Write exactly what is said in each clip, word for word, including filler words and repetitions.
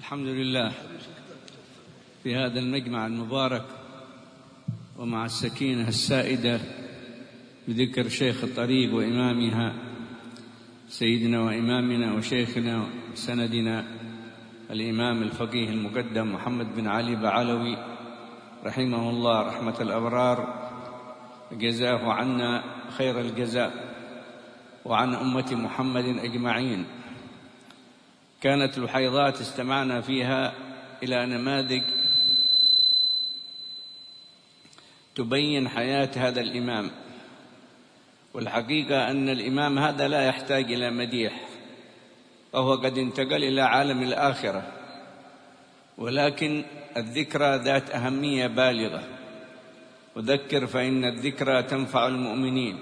الحمد لله في هذا المجمع المبارك ومع السكينة السائدة بذكر شيخ الطريق وإمامها سيدنا وإمامنا وشيخنا وسندنا الإمام الفقيه المقدم محمد بن علي بعلوي رحمه الله رحمة الأبرار، جزاه عنا خير الجزاء وعن أمة محمد أجمعين. كانت لحيضات استمعنا فيها إلى نماذج تبين حياة هذا الإمام، والحقيقة أن الإمام هذا لا يحتاج إلى مديح، وهو قد انتقل إلى عالم الآخرة، ولكن الذكرى ذات أهمية بالغة، وذكر فإن الذكرى تنفع المؤمنين.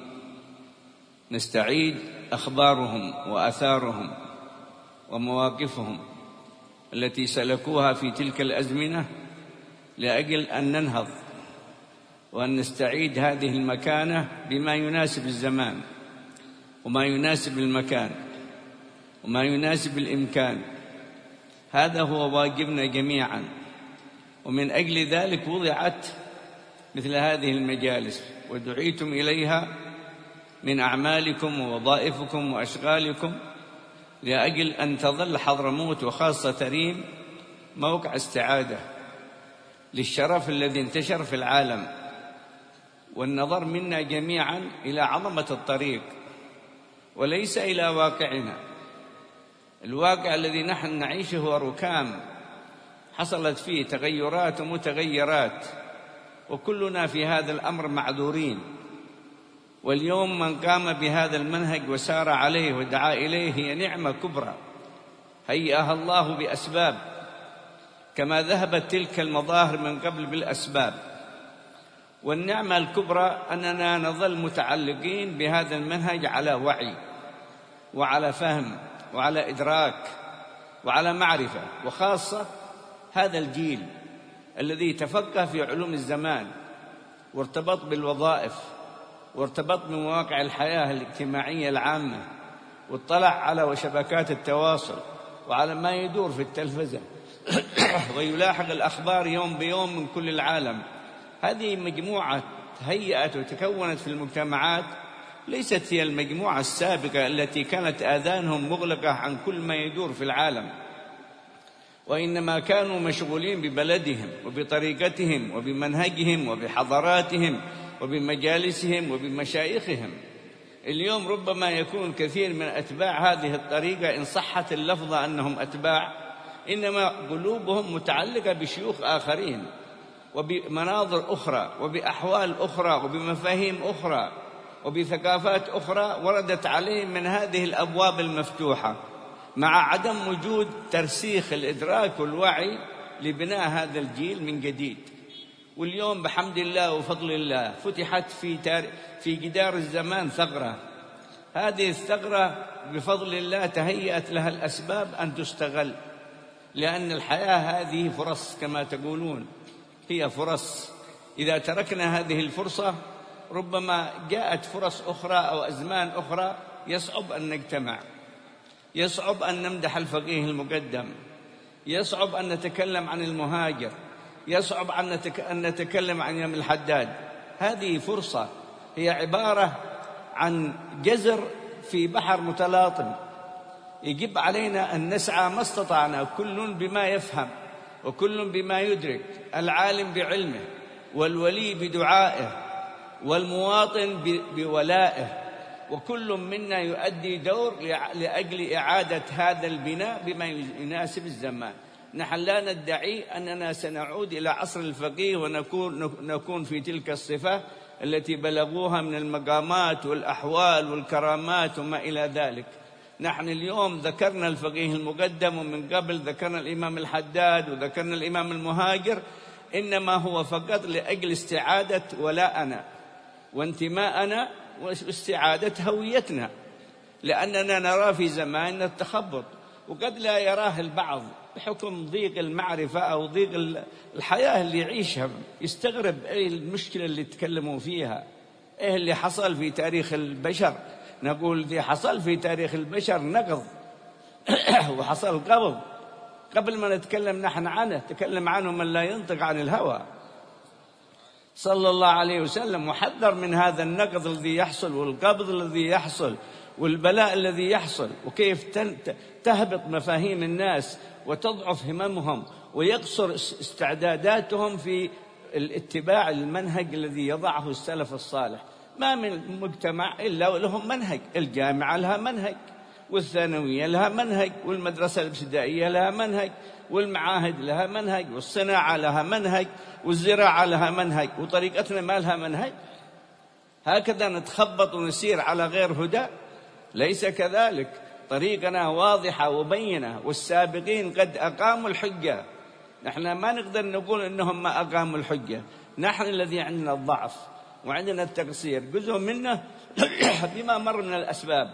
نستعيد أخبارهم وأثارهم ومواقفهم التي سلكوها في تلك الأزمنة لأجل أن ننهض وأن نستعيد هذه المكانة بما يناسب الزمان وما يناسب المكان وما يناسب الإمكان. هذا هو واجبنا جميعا، ومن أجل ذلك وضعت مثل هذه المجالس ودعيتم إليها من أعمالكم ووظائفكم وأشغالكم لأجل أن تظل حضرموت وخاصة ريم موقع استعادة للشرف الذي انتشر في العالم، والنظر منا جميعا إلى عظمة الطريق وليس إلى واقعنا. الواقع الذي نحن نعيشه هو ركام حصلت فيه تغيرات ومتغيرات، وكلنا في هذا الأمر معذورين. واليوم من قام بهذا المنهج وسار عليه ودعا إليه هي نعمة كبرى هيئها الله بأسباب، كما ذهبت تلك المظاهر من قبل بالأسباب. والنعمة الكبرى أننا نظل متعلقين بهذا المنهج على وعي وعلى فهم وعلى إدراك وعلى معرفة، وخاصة هذا الجيل الذي تفقه في علوم الزمان وارتبط بالوظائف وارتبط بمواقع الحياة الاجتماعية العامة، واطلع على شبكات التواصل وعلى ما يدور في التلفزة ويلاحق الأخبار يوم بيوم من كل العالم. هذه مجموعة هيئت وتكونت في المجتمعات ليست هي المجموعة السابقة التي كانت آذانهم مغلقة عن كل ما يدور في العالم، وإنما كانوا مشغولين ببلدهم وبطريقتهم وبمنهجهم وبحضاراتهم وبمجالسهم وبمشايخهم. اليوم ربما يكون كثير من أتباع هذه الطريقة إن صحت اللفظة أنهم أتباع، إنما قلوبهم متعلقة بشيوخ آخرين وبمناظر أخرى وبأحوال أخرى وبمفاهيم أخرى وبثقافات أخرى وردت عليهم من هذه الأبواب المفتوحة، مع عدم وجود ترسيخ الإدراك والوعي لبناء هذا الجيل من جديد. واليوم بحمد الله وفضل الله فتحت في تار... في جدار الزمان ثغرة. هذه الثغرة بفضل الله تهيأت لها الأسباب أن تستغل، لأن الحياة هذه فرص كما تقولون، هي فرص. إذا تركنا هذه الفرصة ربما جاءت فرص أخرى أو أزمان أخرى يصعب أن نجتمع، يصعب أن نمدح الفقيه المقدم، يصعب أن نتكلم عن المهاجر، يصعب أن نتكلم عن يوم الحداد. هذه فرصة، هي عبارة عن جزر في بحر متلاطم، يجب علينا أن نسعى ما استطعنا، كل بما يفهم وكل بما يدرك، العالم بعلمه والولي بدعائه والمواطن بولائه، وكل منا يؤدي دور لأجل إعادة هذا البناء بما يناسب الزمان. نحن لا ندعي أننا سنعود إلى عصر الفقيه ونكون نكون في تلك الصفة التي بلغوها من المقامات والأحوال والكرامات وما إلى ذلك. نحن اليوم ذكرنا الفقيه المقدم، ومن قبل ذكرنا الإمام الحداد وذكرنا الإمام المهاجر، إنما هو فقط لأجل استعادة ولاءنا وانتماءنا واستعادة هويتنا، لأننا نرى في زماننا التخبط، وقد لا يراه البعض بحكم ضيق المعرفة أو ضيق الحياة اللي يعيشها، يستغرب إيه المشكلة اللي تكلموا فيها، إيه اللي حصل في تاريخ البشر. نقول اللي حصل في تاريخ البشر نقض وحصل قبض، قبل ما نتكلم نحن عنه تكلم عنه من لا ينطق عن الهوى صلى الله عليه وسلم، وحذر من هذا النقض الذي يحصل والقبض الذي يحصل والبلاء الذي يحصل، وكيف تهبط مفاهيم الناس وتضعف هممهم ويقصر استعداداتهم في الاتباع المنهج الذي يضعه السلف الصالح. ما من مجتمع إلا لهم منهج، الجامعة لها منهج، والثانوية لها منهج، والمدرسة الابتدائية لها منهج، والمعاهد لها منهج، والصناعة لها منهج، والزراعة لها منهج، وطريقتنا ما لها منهج. هكذا نتخبط ونسير على غير هدى؟ ليس كذلك، طريقنا واضحة وبينة، والسابقين قد أقاموا الحجة. نحن ما نقدر نقول إنهم ما أقاموا الحجة، نحن الذي عندنا الضعف وعندنا التقصير، جزء منه بما مر من الأسباب،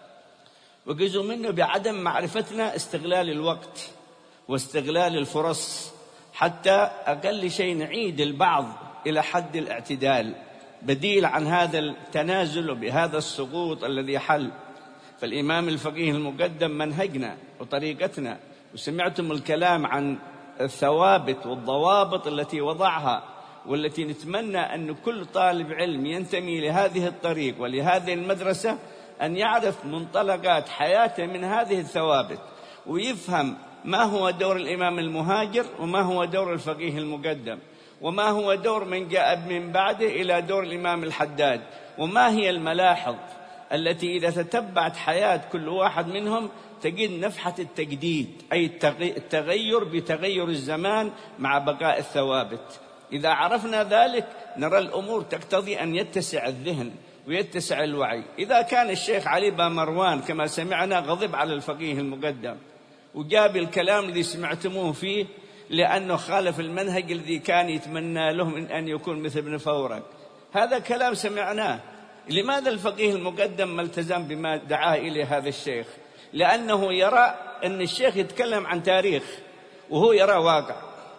وجزء منه بعدم معرفتنا استغلال الوقت واستغلال الفرص، حتى أقل شيء نعيد البعض إلى حد الاعتدال بديل عن هذا التنازل وبهذا السقوط الذي حل. فالإمام الفقيه المقدم منهجنا وطريقتنا، وسمعتم الكلام عن الثوابت والضوابط التي وضعها، والتي نتمنى أن كل طالب علم ينتمي لهذه الطريق ولهذه المدرسة أن يعرف منطلقات حياته من هذه الثوابت، ويفهم ما هو دور الإمام المهاجر، وما هو دور الفقيه المقدم، وما هو دور من جاء من بعده إلى دور الإمام الحداد، وما هي الملاحظ التي إذا تتبعت حياة كل واحد منهم تجد نفحة التجديد، أي التغير بتغير الزمان مع بقاء الثوابت. إذا عرفنا ذلك نرى الأمور تقتضي أن يتسع الذهن ويتسع الوعي. إذا كان الشيخ علي بن مروان كما سمعنا غضب على الفقيه المقدم وجاب الكلام الذي سمعتموه فيه لأنه خالف المنهج الذي كان يتمنى له من أن يكون مثل ابن فورك، هذا كلام سمعناه. لماذا الفقيه المقدم ما التزم بما دعاه إليه هذا الشيخ؟ لأنه يرى أن الشيخ يتكلم عن تاريخ وهو يرى واقع،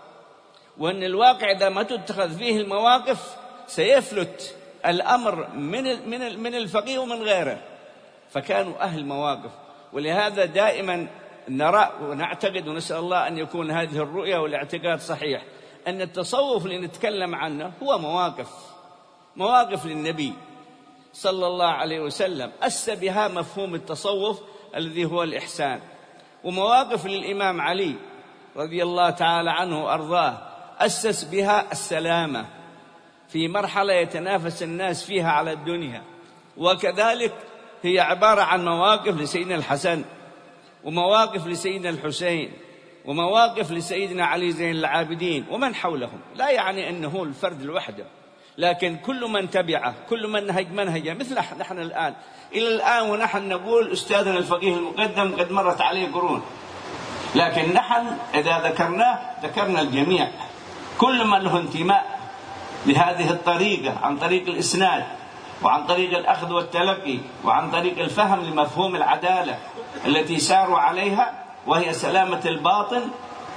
وأن الواقع إذا ما تتخذ فيه المواقف سيفلت الأمر من من من الفقيه ومن غيره. فكانوا أهل مواقف، ولهذا دائما نرى ونعتقد ونسأل الله أن يكون هذه الرؤية والاعتقاد صحيح، أن التصوف اللي نتكلم عنه هو مواقف مواقف للنبي صلى الله عليه وسلم أسس بها مفهوم التصوف الذي هو الإحسان، ومواقف للإمام علي رضي الله تعالى عنه وأرضاه أسس بها السلامة في مرحلة يتنافس الناس فيها على الدنيا. وكذلك هي عبارة عن مواقف لسيدنا الحسن، ومواقف لسيدنا الحسين، ومواقف لسيدنا علي زين العابدين ومن حولهم. لا يعني أنه الفرد لوحده، لكن كل من تبعه، كل من نهج منهجه، مثل نحن الآن إلى الآن ونحن نقول أستاذنا الفقيه المقدم قد مرت عليه قرون، لكن نحن إذا ذكرناه ذكرنا الجميع، كل من له انتماء لهذه الطريقة عن طريق الإسناد وعن طريق الأخذ والتلقي وعن طريق الفهم لمفهوم العدالة التي ساروا عليها، وهي سلامة الباطن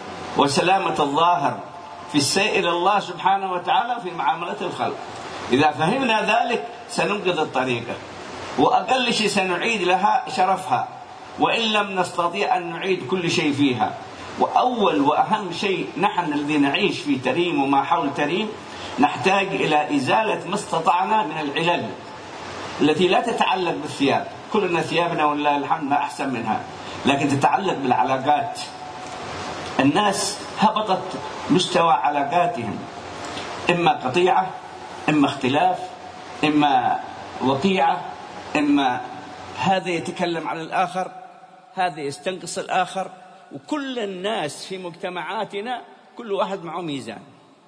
وسلامة الظاهر في السير إلى الله سبحانه وتعالى في معاملة الخلق. إذا فهمنا ذلك سننقذ الطريقة، وأقل شيء سنعيد لها شرفها، وإن لم نستطيع أن نعيد كل شيء فيها. وأول وأهم شيء نحن الذي نعيش في تريم وما حول تريم نحتاج إلى إزالة ما استطعنا من العلل التي لا تتعلق بالثياب، كلنا ثيابنا ولله الحمد ما أحسن منها، لكن تتعلق بالعلاقات. الناس هبطت مستوى علاقاتهم، إما قطيعة، إما اختلاف، إما وقيعة، إما هذا يتكلم عن الآخر، هذا يستنقص الآخر. وكل الناس في مجتمعاتنا كل واحد معه ميزان.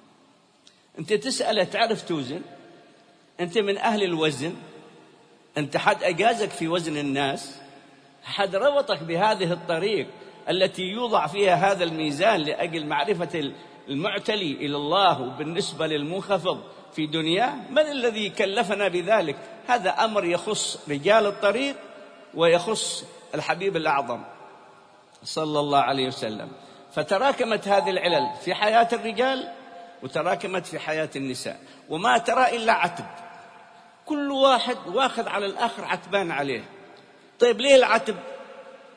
أنت تسأله تعرف توزن؟ أنت من أهل الوزن؟ أنت حد أجازك في وزن الناس؟ حد ربطك بهذه الطريق التي يوضع فيها هذا الميزان لأجل معرفة المعتلي إلى الله وبالنسبة للمنخفض في دنياه؟ من الذي كلفنا بذلك؟ هذا أمر يخص رجال الطريق ويخص الحبيب الأعظم صلى الله عليه وسلم. فتراكمت هذه العلل في حياة الرجال وتراكمت في حياة النساء، وما ترى إلا عتب، كل واحد واخذ على الآخر عتبان عليه. طيب ليه العتب؟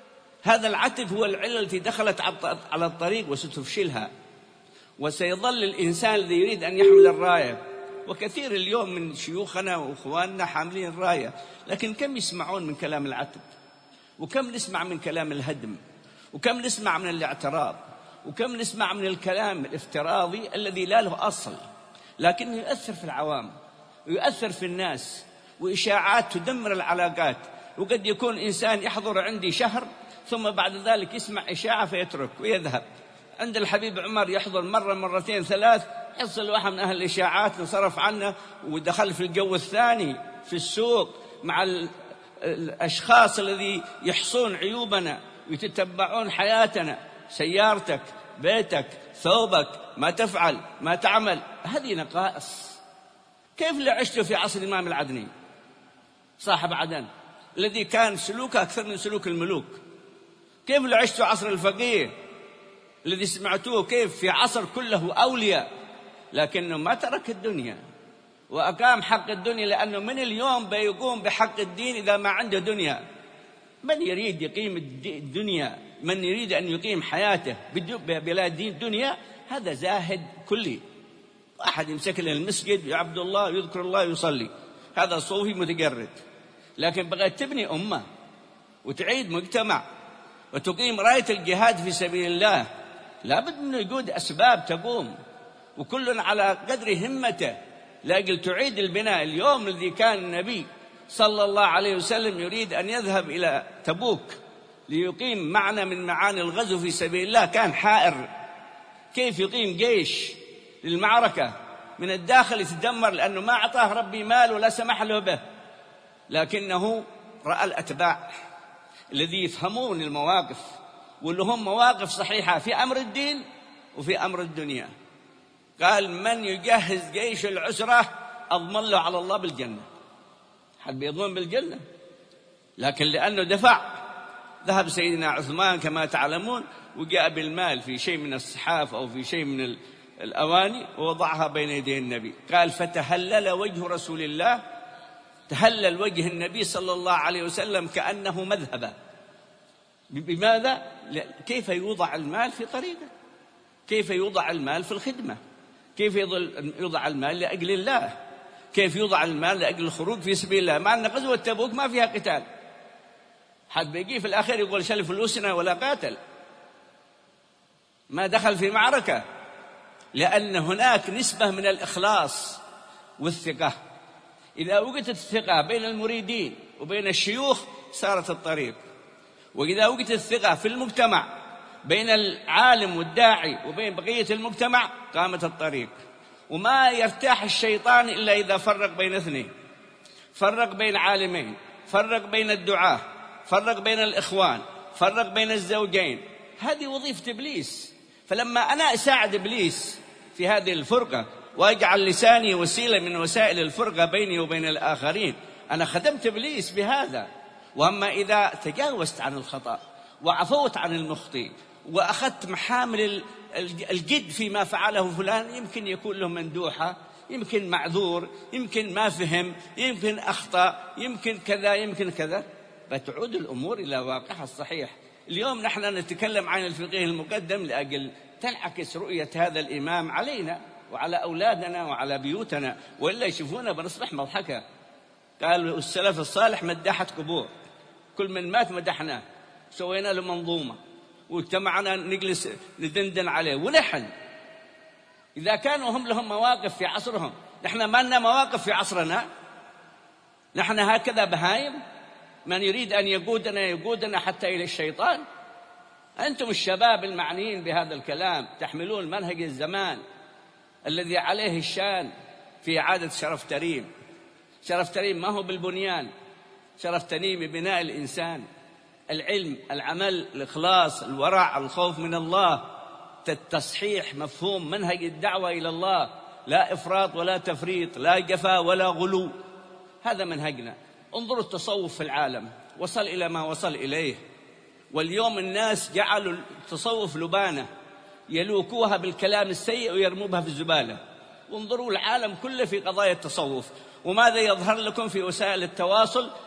هذا العتب هو العلة التي دخلت على الطريق وستفشلها. وسيظل الإنسان الذي يريد أن يحمل الراية، وكثير اليوم من شيوخنا وإخواننا حاملين الراية، لكن كم يسمعون من كلام العتب، وكم نسمع من كلام الهدم، وكم نسمع من الاعتراض، وكم نسمع من الكلام الافتراضي الذي لا له أصل، لكنه يؤثر في العوام ويؤثر في الناس، وإشاعات تدمر العلاقات. وقد يكون إنسان يحضر عندي شهر ثم بعد ذلك يسمع إشاعة فيترك ويذهب. عند الحبيب عمر يحضر مرة مرتين ثلاث، يصل واحد من أهل الإشاعات انصرف عنه ودخل في الجو الثاني في السوق مع الأشخاص الذي يحصون عيوبنا ويتتبعون حياتنا، سيارتك، بيتك، ثوبك، ما تفعل، ما تعمل، هذه نقائص. كيف اللي عشته في عصر الإمام العدني صاحب عدن الذي كان سلوكه أكثر من سلوك الملوك؟ كيف اللي عشته عصر الفقيه الذي سمعتوه كيف في عصر كله أولياء، لكنه ما ترك الدنيا وأقام حق الدنيا، لأنه من اليوم بيقوم بحق الدين إذا ما عنده دنيا. من يريد يقيم الدنيا، من يريد أن يقيم حياته بلا دين دنيا، هذا زاهد كلي. واحد يمسك له المسجد يعبد الله ويذكر الله ويصلي، هذا صوفي متجرد. لكن بغيت تبني أمة وتعيد مجتمع وتقيم راية الجهاد في سبيل الله، لابد من وجود أسباب تقوم، وكل على قدر همته لأجل تعيد البناء. اليوم الذي كان النبي صلى الله عليه وسلم يريد أن يذهب إلى تبوك ليقيم معنى من معاني الغزو في سبيل الله، كان حائر كيف يقيم جيش للمعركة من الداخل يتدمر، لأنه ما أعطاه ربي مال ولا سمح له به، لكنه رأى الأتباع الذي يفهمون المواقف واللي هم مواقف صحيحة في أمر الدين وفي أمر الدنيا. قال: من يجهز جيش العسرة أضمن له على الله بالجنة. حد بيضمن بالجنة، لكن لأنه دفع، ذهب سيدنا عثمان كما تعلمون وجاء بالمال في شيء من الصحاف أو في شيء من الأواني ووضعها بين يدي النبي. قال: فتهلل وجه رسول الله، تهلل وجه النبي صلى الله عليه وسلم كأنه مذهبا. بماذا؟ كيف يوضع المال في طريقه، كيف يوضع المال في الخدمة، كيف يوضع المال لأجل الله، كيف يوضع المال لأجل الخروج في سبيل الله. مع أن غزوة تبوك ما فيها قتال، حد بيجي في الآخر يقول شل فلوسنا ولا قاتل، ما دخل في معركة، لأن هناك نسبة من الإخلاص والثقة. إذا وجدت الثقة بين المريدين وبين الشيوخ سارت الطريق، وإذا وجدت الثقة في المجتمع بين العالم والداعي وبين بقية المجتمع قامت الطريق. وما يرتاح الشيطان إلا إذا فرق بين اثنين، فرق بين عالمين، فرق بين الدعاة، فرق بين الإخوان، فرق بين الزوجين. هذه وظيفة إبليس. فلما أنا أساعد إبليس في هذه الفرقة وأجعل لساني وسيلة من وسائل الفرقة بيني وبين الآخرين، أنا خدمت إبليس بهذا. وأما إذا تجاوزت عن الخطأ وعفوت عن المخطئ وأخذت محامل الجد فيما فعله فلان، يمكن يكون له مندوحة، يمكن معذور، يمكن ما فهم، يمكن أخطأ، يمكن كذا، يمكن كذا، فتعود الأمور إلى واقعها الصحيح. اليوم نحن نتكلم عن الفقه المقدم لأجل تنعكس رؤية هذا الإمام علينا وعلى أولادنا وعلى بيوتنا، وإلا يشوفونا بنصبح مضحكة. قالوا السلف الصالح مدحت قبور، كل من مات مدحناه، سوينا له منظومة واجتمعنا نجلس ندندن عليه. ونحن إذا كانوا هم لهم مواقف في عصرهم، نحن ما لنا مواقف في عصرنا؟ نحن هكذا بهايم، من يريد أن يقودنا يقودنا حتى إلى الشيطان. أنتم الشباب المعنيين بهذا الكلام تحملون منهج الزمان الذي عليه الشان في إعادة شرف تريم. شرف تريم ما هو بالبنيان، شرف تريم ببناء الإنسان، العلم، العمل، الإخلاص، الورع، الخوف من الله، التصحيح مفهوم منهج الدعوة إلى الله، لا إفراط ولا تفريط، لا جفا ولا غلو. هذا منهجنا. انظروا التصوف في العالم وصل إلى ما وصل إليه، واليوم الناس جعلوا التصوف لبانة يلوكوها بالكلام السيء ويرموها في الزبالة. وانظروا العالم كله في قضايا التصوف، وماذا يظهر لكم في وسائل التواصل؟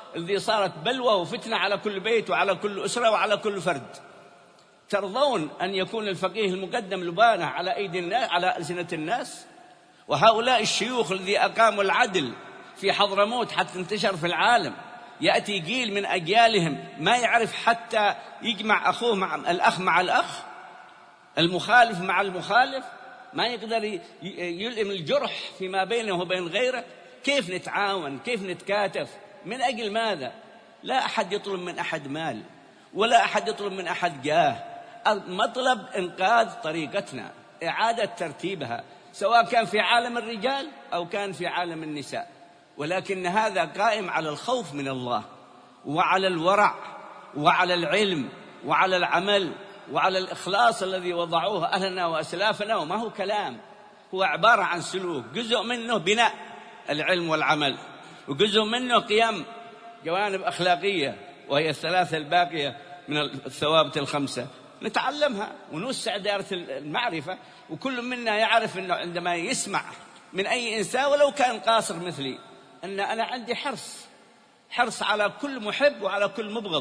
الذي صارت بلوى وفتنة على كل بيت وعلى كل أسرة وعلى كل فرد. ترضون أن يكون الفقيه المقدم لبانة على أيدي الناس، على ألسنة الناس؟ وهؤلاء الشيوخ الذي أقاموا العدل في حضرموت حتى انتشر في العالم، يأتي جيل من أجيالهم ما يعرف حتى يجمع أخوه مع الأخ مع الأخ، المخالف مع المخالف، ما يقدر يلئم الجرح فيما بينه وبين غيره. كيف نتعاون؟ كيف نتكاتف؟ من أجل ماذا؟ لا أحد يطلب من أحد مال، ولا أحد يطلب من أحد جاه. المطلب إنقاذ طريقتنا، إعادة ترتيبها، سواء كان في عالم الرجال أو كان في عالم النساء، ولكن هذا قائم على الخوف من الله وعلى الورع وعلى العلم وعلى العمل وعلى الإخلاص الذي وضعوه أهلنا وأسلافنا. وما هو كلام، هو عبارة عن سلوك، جزء منه بناء العلم والعمل، وجزء منه قيام جوانب أخلاقية، وهي الثلاثة الباقية من الثوابت الخمسة نتعلمها ونوسع دائرة المعرفة. وكل منا يعرف أنه عندما يسمع من أي إنسان ولو كان قاصر مثلي أن أنا عندي حرص حرص على كل محب وعلى كل مبغض.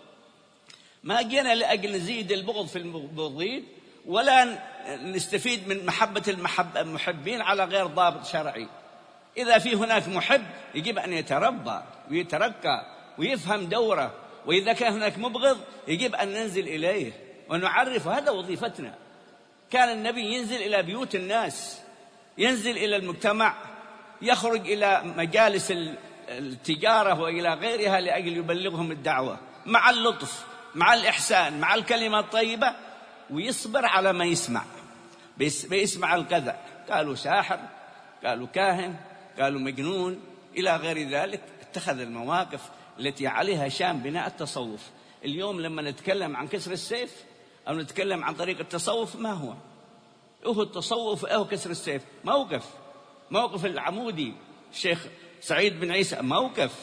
ما جينا لأجل نزيد البغض في المبغضين ولا نستفيد من محبة المحبين على غير ضابط شرعي. إذا في هناك محب يجب أن يتربى ويترقى ويفهم دوره، وإذا كان هناك مبغض يجب أن ننزل إليه ونعرفه، هذا وظيفتنا. كان النبي ينزل إلى بيوت الناس، ينزل إلى المجتمع، يخرج إلى مجالس التجارة وإلى غيرها لأجل يبلغهم الدعوة مع اللطف، مع الإحسان، مع الكلمة الطيبة، ويصبر على ما يسمع. بيسمع الكذا، قالوا ساحر، قالوا كاهن، قالوا مجنون، إلى غير ذلك. اتخذ المواقف التي عليها شان بناء التصوف. اليوم لما نتكلم عن كسر السيف أو نتكلم عن طريق التصوف، ما هو؟ هو التصوف أو كسر السيف؟ موقف موقف العمودي الشيخ سعيد بن عيسى، موقف.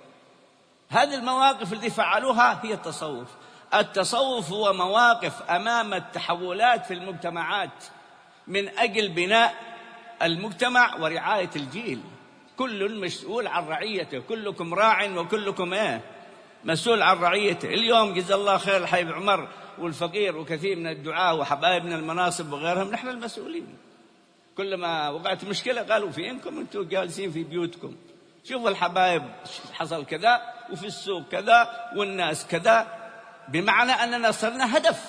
هذه المواقف التي فعلوها هي التصوف. التصوف هو مواقف أمام التحولات في المجتمعات من أجل بناء المجتمع ورعاية الجيل. كل مسؤول عن رعيته، كلكم راع وكلكم ايه مسؤول عن رعيته. اليوم جزا الله خير الحبيب عمر والفقير وكثير من الدعاة وحبايبنا المناصب وغيرهم، نحن المسؤولين. كلما وقعت مشكلة قالوا فينكم، انتم جالسين في بيوتكم، شوفوا الحبايب حصل كذا وفي السوق كذا والناس كذا، بمعنى أننا صرنا هدف.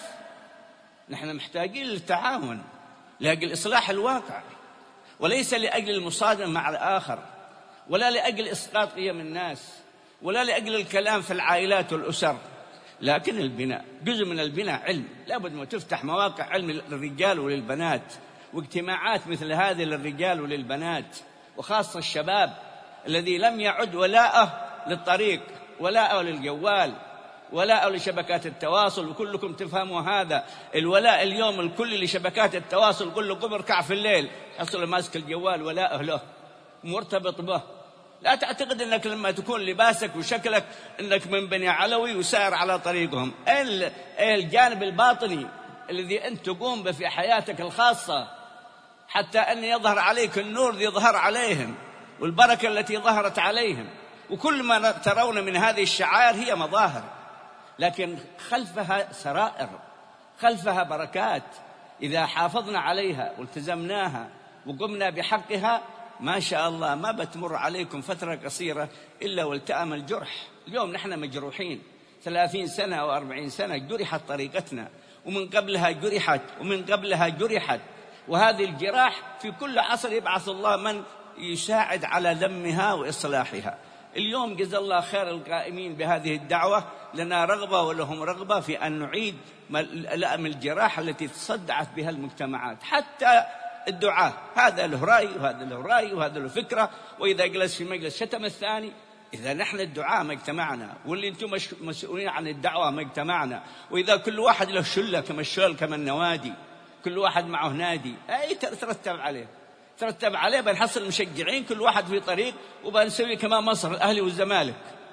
نحن محتاجين للتعاون لأجل إصلاح الواقع، وليس لأجل المصادمة مع الآخر، ولا لأجل إسقاط قيم الناس، ولا لأجل الكلام في العائلات والأسر. لكن البناء جزء من البناء علم، لابد ما تفتح مواقع علم للرجال وللبنات، واجتماعات مثل هذه للرجال وللبنات، وخاصة الشباب الذي لم يعد ولاءه للطريق، ولاءه للجوال، ولاءه لشبكات التواصل. وكلكم تفهموا هذا. الولاء اليوم الكل لشبكات التواصل، كله قم اركع في الليل حصل ماسك الجوال، ولاءه له مرتبط به. لا تعتقد أنك لما تكون لباسك وشكلك أنك من بني علوي وسائر على طريقهم. أين الجانب الباطني الذي أنت تقوم به في حياتك الخاصة حتى أن يظهر عليك النور الذي ظهر عليهم والبركة التي ظهرت عليهم؟ وكل ما ترون من هذه الشعائر هي مظاهر، لكن خلفها سرائر، خلفها بركات. إذا حافظنا عليها والتزمناها وقمنا بحقها، ما شاء الله ما بتمر عليكم فترة قصيرة إلا والتأم الجرح. اليوم نحن مجروحين، ثلاثين سنة أو أربعين سنة جرحت طريقتنا، ومن قبلها جرحت، ومن قبلها جرحت. وهذه الجراح في كل عصر يبعث الله من يساعد على دمها وإصلاحها. اليوم جزا الله خير القائمين بهذه الدعوة، لنا رغبة ولهم رغبة في أن نعيد لأم الجراح التي تصدعت بها المجتمعات. حتى الدعاة، هذا له رأي وهذا له رأي وهذا له فكرة، وإذا جلس في مجلس شتم الثاني. إذا نحن الدعاة ما اجتمعنا، واللي أنتم مسؤولين عن الدعوة ما اجتمعنا، وإذا كل واحد له شلة كما الشل كما النوادي، كل واحد معه نادي، أي ترتب عليه ترتب عليه بنحصل مشجعين كل واحد في طريق، وبنسوي كما مصر الأهلي والزمالك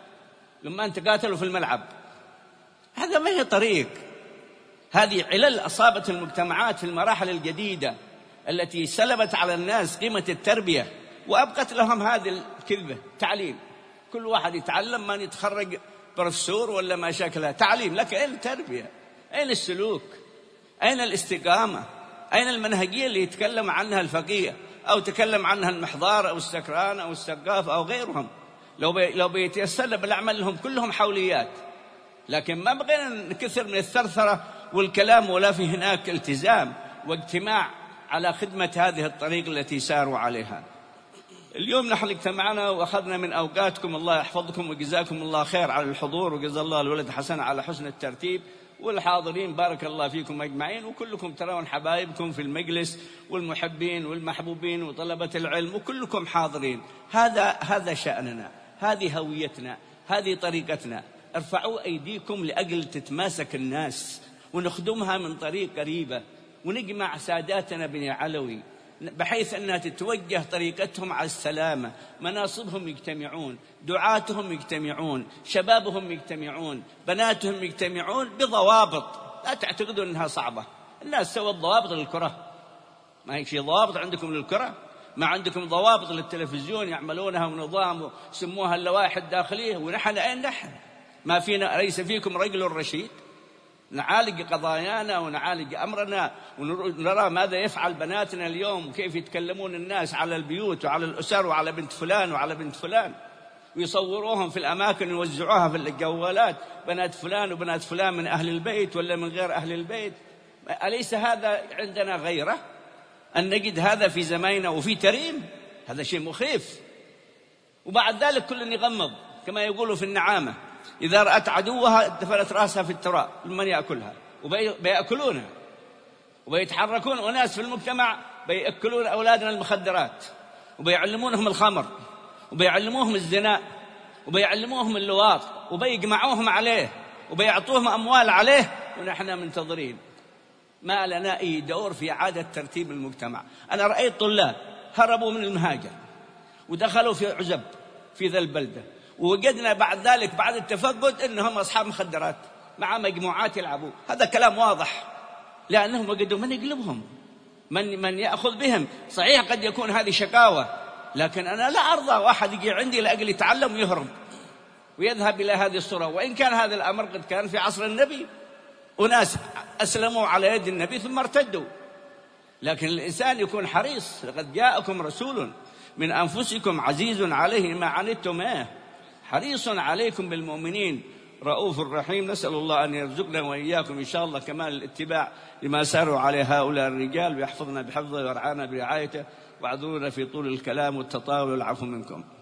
لما أنت قاتلوا في الملعب. هذا ما هي طريق. هذه علل أصابت المجتمعات في المراحل الجديدة التي سلبت على الناس قيمة التربية وأبقت لهم هذه الكذبة. تعليم، كل واحد يتعلم من يتخرج بروفيسور ولا ما شكلها تعليم، لكن أين التربية؟ أين السلوك؟ أين الاستقامة؟ أين المنهجية اللي يتكلم عنها الفقيه أو تكلم عنها المحضار أو السكران أو السقاف أو غيرهم؟ لو بي لو بيتيسر بالأعمال لهم كلهم حوليات، لكن ما بغينا نكثر من الثرثرة والكلام، ولا في هناك التزام واجتماع على خدمة هذه الطريق التي ساروا عليها. اليوم نحن اجتمعنا وأخذنا من أوقاتكم، الله يحفظكم وجزاكم الله خير على الحضور، وجزا الله الولد حسن على حسن الترتيب، والحاضرين بارك الله فيكم أجمعين، وكلكم ترون حبايبكم في المجلس والمحبين والمحبوبين وطلبة العلم وكلكم حاضرين. هذا هذا شأننا، هذه هويتنا، هذه طريقتنا. ارفعوا أيديكم لأجل تتماسك الناس ونخدمها من طريق قريبة، ونجمع ساداتنا بني علوي بحيث أنها تتوجه طريقتهم على السلامة، مناصبهم يجتمعون، دعاتهم يجتمعون، شبابهم يجتمعون، بناتهم يجتمعون بضوابط. لا تعتقدوا أنها صعبة، الناس سوت ضوابط للكرة، ما هي في ضوابط عندكم للكرة؟ ما عندكم ضوابط للتلفزيون يعملونها ونظام سموها اللوائح الداخلية؟ ونحن أين نحن؟ ما فينا، ليس فيكم رجل رشيد نعالج قضايانا ونعالج أمرنا ونرى ماذا يفعل بناتنا اليوم وكيف يتكلمون الناس على البيوت وعلى الأسر وعلى بنت فلان وعلى بنت فلان، ويصوروهم في الأماكن ويوزعوها في الجوالات، بنات فلان وبنات فلان من أهل البيت ولا من غير أهل البيت. أليس هذا عندنا غيره أن نجد هذا في زماننا وفي تريم؟ هذا شيء مخيف. وبعد ذلك كل يغمض كما يقولوا في النعامة، إذا رأت عدوها دفنت رأسها في التراب، من يأكلها وبيأكلونها، وبيتحركون وناس في المجتمع بيأكلون أولادنا المخدرات، وبيعلمونهم الخمر، وبيعلموهم الزنا، وبيعلموهم اللواط، وبيجمعوهم عليه، وبيعطوهم أموال عليه، ونحن منتظرين. ما لنا أي دور في إعادة ترتيب المجتمع. أنا رأيت طلاب هربوا من المهاجر ودخلوا في عزب في ذا البلدة، ووجدنا بعد ذلك بعد التفقد أنهم أصحاب مخدرات مع مجموعات يلعبوا. هذا كلام واضح، لأنهم وجدوا من يقلبهم، من من يأخذ بهم. صحيح قد يكون هذه شقاوة، لكن أنا لا أرضى واحد يجي عندي لأجل يتعلم ويهرب ويذهب إلى هذه الصورة. وإن كان هذا الأمر قد كان في عصر النبي، وناس أسلموا على يد النبي ثم ارتدوا، لكن الإنسان يكون حريص. لقد جاءكم رسول من أنفسكم عزيز عليه ما عنتم إيه حريص عليكم بالمؤمنين رؤوف رحيم. نسأل الله أن يرزقنا وإياكم إن شاء الله كمال الاتباع لما ساروا عليه هؤلاء الرجال، ويحفظنا بحفظه ويرعانا برعايته، واعذرونا في طول الكلام والتطاول والعفو منكم.